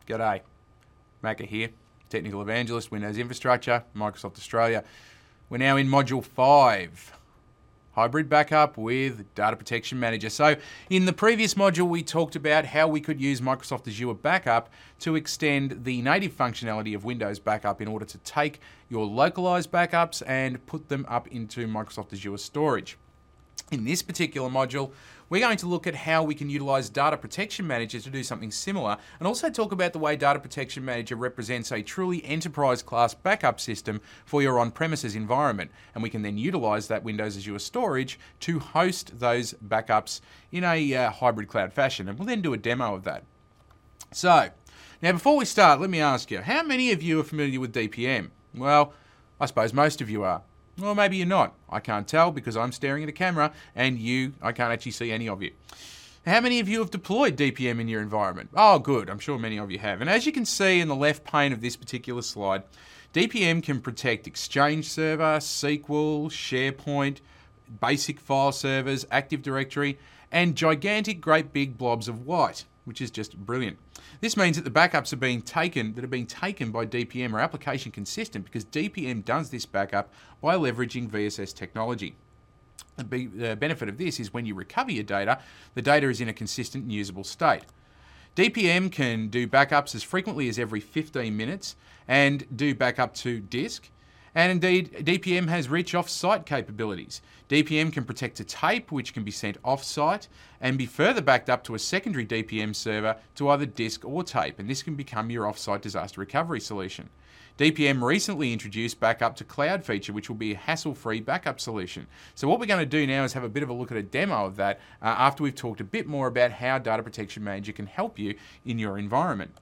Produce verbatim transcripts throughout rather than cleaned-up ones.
G'day, Macca here, Technical Evangelist, Windows Infrastructure, Microsoft Australia. We're now in Module five, Hybrid Backup with Data Protection Manager. So in the previous module, we talked about how we could use Microsoft Azure Backup to extend the native functionality of Windows Backup in order to take your localized backups and put them up into Microsoft Azure storage. In this particular module, we're going to look at how we can utilize Data Protection Manager to do something similar, and also talk about the way Data Protection Manager represents a truly enterprise-class backup system for your on-premises environment. And we can then utilize that Windows Azure storage to host those backups in a uh, hybrid cloud fashion. And we'll then do a demo of that. So, now before we start, let me ask you, how many of you are familiar with D P M? Well, I suppose most of you are. Or maybe you're not. I can't tell because I'm staring at a camera and you, I can't actually see any of you. How many of you have deployed D P M in your environment? Oh, good. I'm sure many of you have. And as you can see in the left pane of this particular slide, D P M can protect Exchange Server, S Q L, SharePoint, basic file servers, Active Directory, and gigantic great big blobs of white, which is just brilliant. This means that the backups are being taken, that are being taken by D P M are application consistent because D P M does this backup by leveraging V S S technology. The benefit of this is when you recover your data, the data is in a consistent and usable state. D P M can do backups as frequently as every fifteen minutes and do backup to disk. And indeed, D P M has rich off-site capabilities. D P M can protect a tape, which can be sent off-site and be further backed up to a secondary D P M server to either disk or tape, and this can become your off-site disaster recovery solution. D P M recently introduced backup to cloud feature, which will be a hassle-free backup solution. So what we're going to do now is have a bit of a look at a demo of that uh, after we've talked a bit more about how Data Protection Manager can help you in your environment.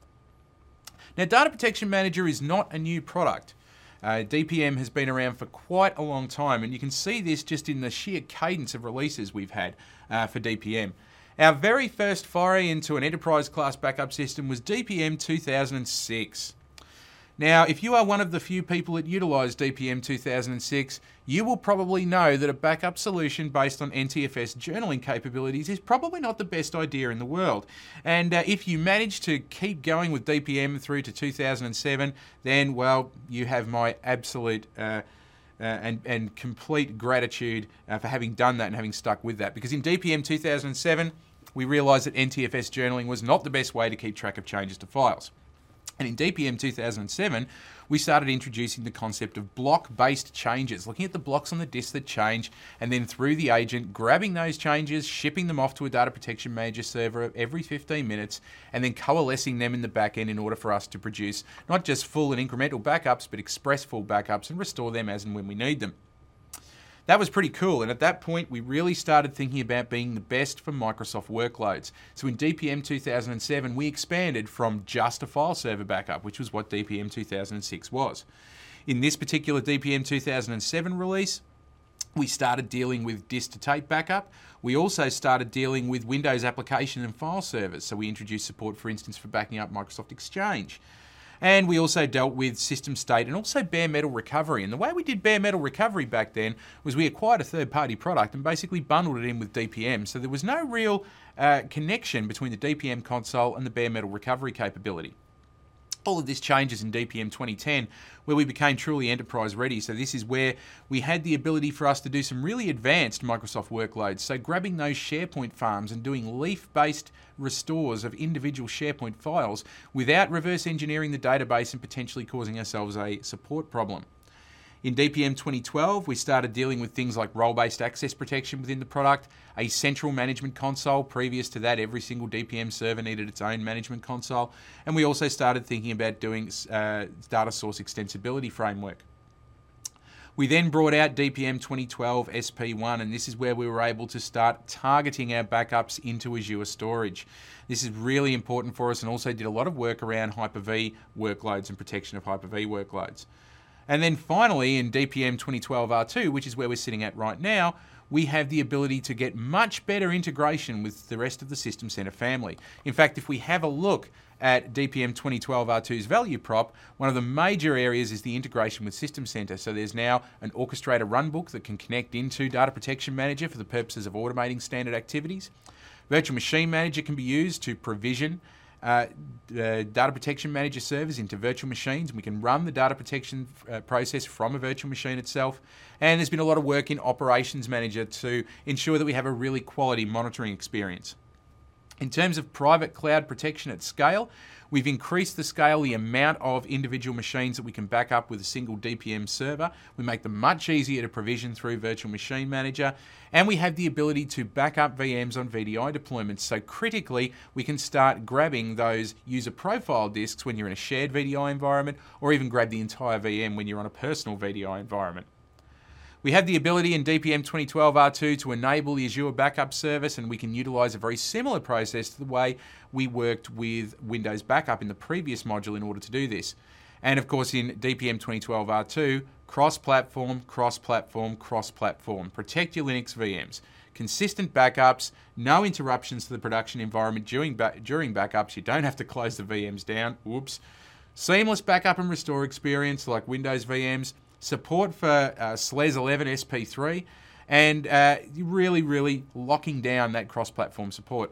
Now, Data Protection Manager is not a new product. Uh, D P M has been around for quite a long time, and you can see this just in the sheer cadence of releases we've had uh, for D P M. Our very first foray into an enterprise-class backup system was D P M two thousand six. Now, if you are one of the few people that utilise D P M two thousand six, you will probably know that a backup solution based on N T F S journaling capabilities is probably not the best idea in the world. And uh, if you manage to keep going with D P M through to two thousand seven, then, well, you have my absolute uh, uh, and, and complete gratitude uh, for having done that and having stuck with that. Because in D P M two thousand seven, we realised that N T F S journaling was not the best way to keep track of changes to files. And in D P M two thousand seven, we started introducing the concept of block-based changes, looking at the blocks on the disk that change, and then through the agent, grabbing those changes, shipping them off to a Data Protection Manager server every fifteen minutes, and then coalescing them in the back end in order for us to produce not just full and incremental backups, but express full backups and restore them as and when we need them. That was pretty cool, and at that point we really started thinking about being the best for Microsoft workloads. So in D P M two thousand seven we expanded from just a file server backup, which was what D P M two thousand six was. In this particular D P M two thousand seven release, we started dealing with disk to tape backup. We also started dealing with Windows application and file servers, so we introduced support, for instance, for backing up Microsoft Exchange. And we also dealt with system state and also bare metal recovery. And the way we did bare metal recovery back then was we acquired a third-party product and basically bundled it in with D P M. So there was no real uh, connection between the D P M console and the bare metal recovery capability. All of this changes in D P M twenty ten, where we became truly enterprise ready. So this is where we had the ability for us to do some really advanced Microsoft workloads. So grabbing those SharePoint farms and doing leaf-based restores of individual SharePoint files without reverse engineering the database and potentially causing ourselves a support problem. In D P M twenty twelve, we started dealing with things like role-based access protection within the product, a central management console. Previous to that, every single D P M server needed its own management console. And we also started thinking about doing uh, data source extensibility framework. We then brought out D P M twenty twelve S P one, and this is where we were able to start targeting our backups into Azure storage. This is really important for us, and also did a lot of work around Hyper-V workloads and protection of Hyper-V workloads. And then finally, in D P M twenty twelve R two, which is where we're sitting at right now, we have the ability to get much better integration with the rest of the System Center family. In fact, if we have a look at D P M twenty twelve R two's value prop, one of the major areas is the integration with System Center. So there's now an orchestrator runbook that can connect into Data Protection Manager for the purposes of automating standard activities. Virtual Machine Manager can be used to provision uh, uh, Data Protection Manager servers into virtual machines. We can run the data protection uh, process from a virtual machine itself. And there's been a lot of work in Operations Manager to ensure that we have a really quality monitoring experience. In terms of private cloud protection at scale, we've increased the scale, the amount of individual machines that we can back up with a single D P M server. We make them much easier to provision through Virtual Machine Manager, and we have the ability to back up V Ms on V D I deployments. So critically, we can start grabbing those user profile disks when you're in a shared V D I environment, or even grab the entire V M when you're on a personal V D I environment. We have the ability in D P M twenty twelve R two to enable the Azure Backup Service, and we can utilize a very similar process to the way we worked with Windows Backup in the previous module in order to do this. And of course in D P M twenty twelve R two, cross-platform, cross-platform, cross-platform. Protect your Linux V Ms. Consistent backups, no interruptions to the production environment during, ba during backups. You don't have to close the V Ms down. Whoops. Seamless backup and restore experience like Windows V Ms. Support for uh, S L E S eleven S P three, and uh, really, really locking down that cross-platform support.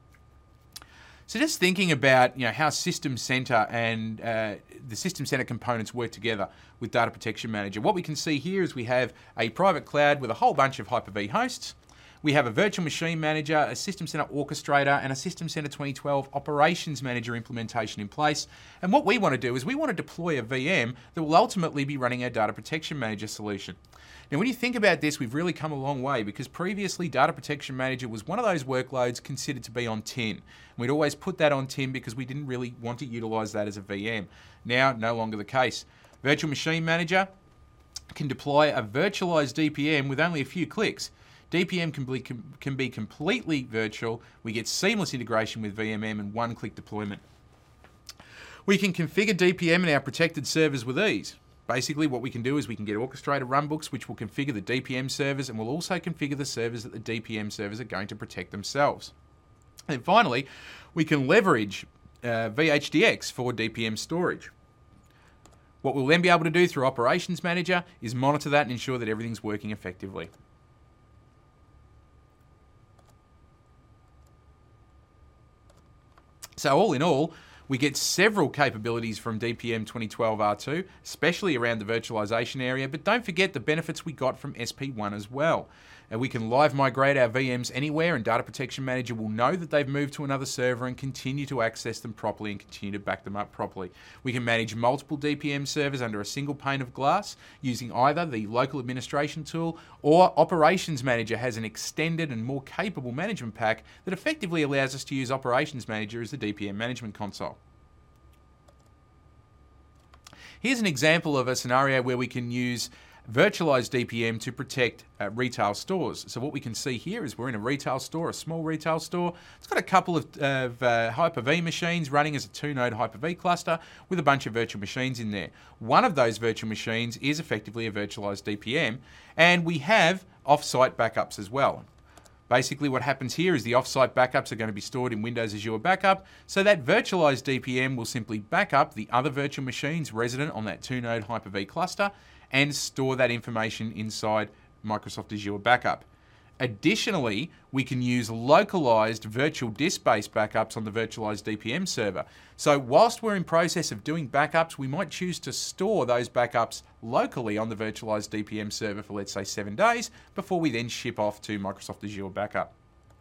So just thinking about you know how System Center and uh, the System Center components work together with Data Protection Manager. What we can see here is we have a private cloud with a whole bunch of Hyper-V hosts. We have a Virtual Machine Manager, a System Center Orchestrator, and a System Center twenty twelve Operations Manager implementation in place. And what we want to do is we want to deploy a V M that will ultimately be running our Data Protection Manager solution. Now, when you think about this, we've really come a long way, because previously Data Protection Manager was one of those workloads considered to be on tin. We'd always put that on tin because we didn't really want to utilize that as a V M. Now, no longer the case. Virtual Machine Manager can deploy a virtualized D P M with only a few clicks. D P M can be, can be completely virtual. We get seamless integration with V M M and one-click deployment. We can configure D P M in our protected servers with ease. Basically, what we can do is we can get Orchestrator runbooks, which will configure the D P M servers, and we'll also configure the servers that the D P M servers are going to protect themselves. And finally, we can leverage uh, V H D X for D P M storage. What we'll then be able to do through Operations Manager is monitor that and ensure that everything's working effectively. So all in all, we get several capabilities from D P M twenty twelve R two, especially around the virtualization area, but don't forget the benefits we got from S P one as well. And we can live migrate our V Ms anywhere, and Data Protection Manager will know that they've moved to another server and continue to access them properly and continue to back them up properly. We can manage multiple D P M servers under a single pane of glass using either the local administration tool, or Operations Manager has an extended and more capable management pack that effectively allows us to use Operations Manager as the D P M management console. Here's an example of a scenario where we can use virtualized D P M to protect uh, retail stores. So what we can see here is we're in a retail store, a small retail store. It's got a couple of, of uh, Hyper-V machines running as a two-node Hyper-V cluster with a bunch of virtual machines in there. One of those virtual machines is effectively a virtualized D P M, and we have off-site backups as well. Basically what happens here is the off-site backups are going to be stored in Windows Azure Backup, so that virtualized D P M will simply back up the other virtual machines resident on that two-node Hyper-V cluster and store that information inside Microsoft Azure Backup. Additionally, we can use localized virtual disk-based backups on the virtualized D P M server. So whilst we're in process of doing backups, we might choose to store those backups locally on the virtualized D P M server for, let's say, seven days before we then ship off to Microsoft Azure Backup.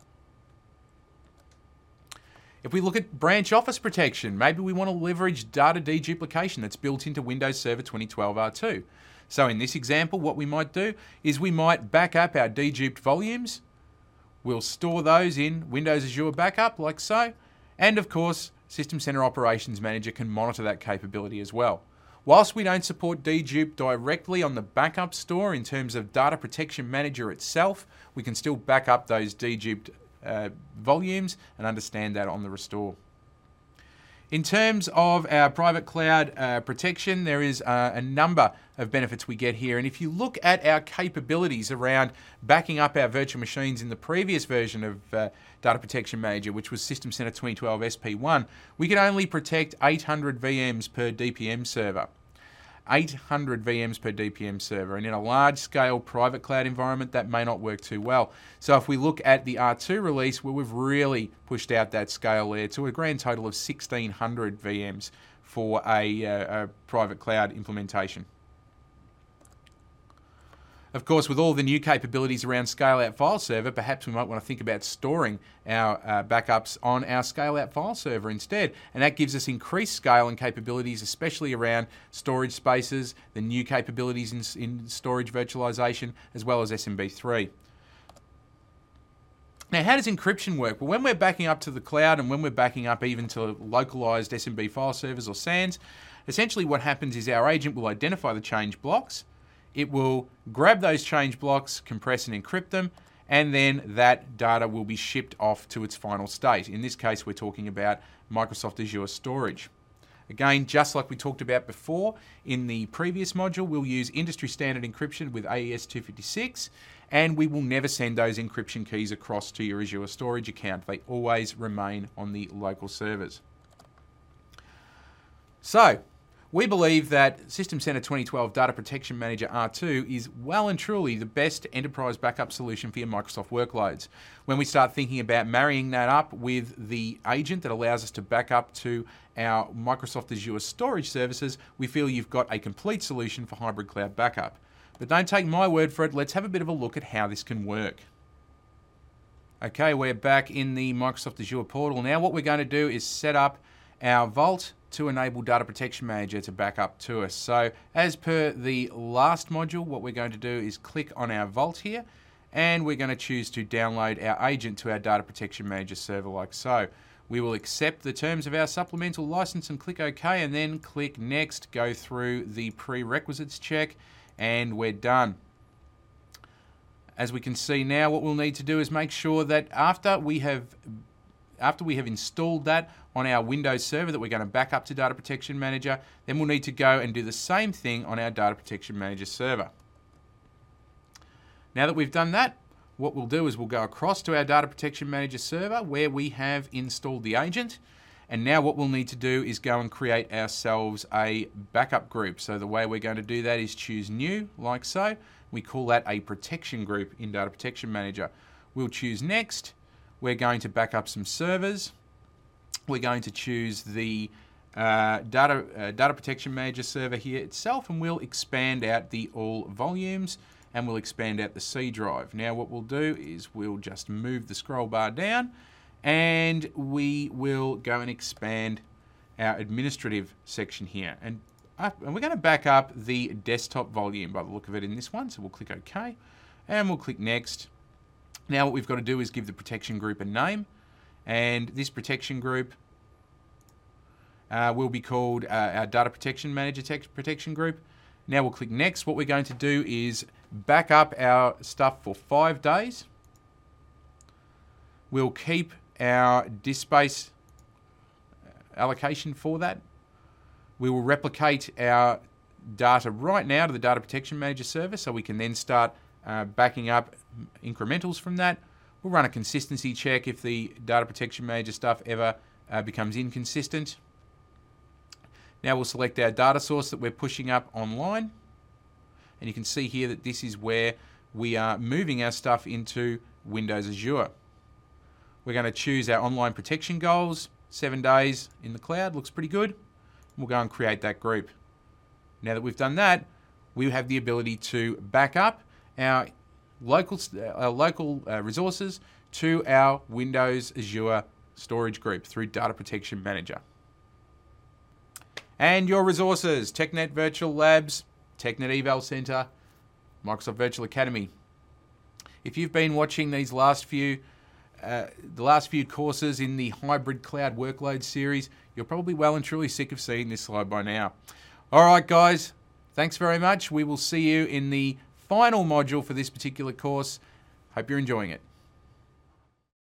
If we look at branch office protection, maybe we want to leverage data deduplication that's built into Windows Server twenty twelve R two. So in this example, what we might do is we might back up our deduped volumes. We'll store those in Windows Azure Backup, like so. And of course, System Center Operations Manager can monitor that capability as well. Whilst we don't support dedupe directly on the backup store in terms of Data Protection Manager itself, we can still back up those deduped uh, volumes and understand that on the restore. In terms of our private cloud uh, protection, there is uh, a number of benefits we get here. And if you look at our capabilities around backing up our virtual machines in the previous version of uh, Data Protection Manager, which was System Center twenty twelve S P one, we could only protect eight hundred V Ms per D P M server. eight hundred V Ms per D P M server, and in a large-scale private cloud environment, that may not work too well. So if we look at the R two release, where we've really pushed out that scale there to a grand total of sixteen hundred V Ms for a, uh, a private cloud implementation. Of course, with all the new capabilities around scale-out file server, perhaps we might want to think about storing our uh, backups on our scale-out file server instead. And that gives us increased scale and capabilities, especially around storage spaces, the new capabilities in, in storage virtualization, as well as S M B three. Now, how does encryption work? Well, when we're backing up to the cloud and when we're backing up even to localized S M B file servers or S A Ns, essentially what happens is our agent will identify the change blocks. It will grab those change blocks, compress and encrypt them, and then that data will be shipped off to its final state. In this case, we're talking about Microsoft Azure Storage. Again, just like we talked about before in the previous module, we'll use industry standard encryption with A E S two fifty-six, and we will never send those encryption keys across to your Azure Storage account. They always remain on the local servers. So, we believe that System Center twenty twelve Data Protection Manager R two is well and truly the best enterprise backup solution for your Microsoft workloads. When we start thinking about marrying that up with the agent that allows us to back up to our Microsoft Azure storage services, we feel you've got a complete solution for hybrid cloud backup. But don't take my word for it, let's have a bit of a look at how this can work. Okay, we're back in the Microsoft Azure portal. Now what we're going to do is set up our Vault to enable Data Protection Manager to back up to us. So as per the last module, what we're going to do is click on our Vault here, and we're going to choose to download our agent to our Data Protection Manager server like so. We will accept the terms of our supplemental license and click OK, and then click Next, go through the prerequisites check, and we're done. As we can see now, what we'll need to do is make sure that after we have After we have installed that on our Windows server that we're going to back up to Data Protection Manager, then we'll need to go and do the same thing on our Data Protection Manager server. Now that we've done that, what we'll do is we'll go across to our Data Protection Manager server where we have installed the agent. And now what we'll need to do is go and create ourselves a backup group. So the way we're going to do that is choose New, like so. We call that a protection group in Data Protection Manager. We'll choose Next. We're going to back up some servers. We're going to choose the uh, data, uh, data Protection Manager server here itself, and we'll expand out the all volumes, and we'll expand out the C drive. Now what we'll do is we'll just move the scroll bar down, and we will go and expand our administrative section here. And, up, and we're going to back up the desktop volume by the look of it in this one, so we'll click OK, and we'll click Next. Now what we've got to do is give the protection group a name, and this protection group uh, will be called uh, our Data Protection Manager protection group. Now we'll click Next. What we're going to do is back up our stuff for five days. We'll keep our disk space allocation for that. We will replicate our data right now to the Data Protection Manager server so we can then start uh, backing up incrementals from that. We'll run a consistency check if the Data Protection Manager stuff ever uh, becomes inconsistent. Now we'll select our data source that we're pushing up online. And you can see here that this is where we are moving our stuff into Windows Azure. We're going to choose our online protection goals. Seven days in the cloud looks pretty good. We'll go and create that group. Now that we've done that, we have the ability to back up our local, our local uh, resources to our Windows Azure storage group through Data Protection Manager. And your resources: TechNet Virtual Labs, TechNet Eval Center, Microsoft Virtual Academy. If you've been watching these last few, uh, the last few courses in the Hybrid Cloud Workload series, you're probably well and truly sick of seeing this slide by now. All right, guys, thanks very much. We will see you in the final module for this particular course. Hope you're enjoying it.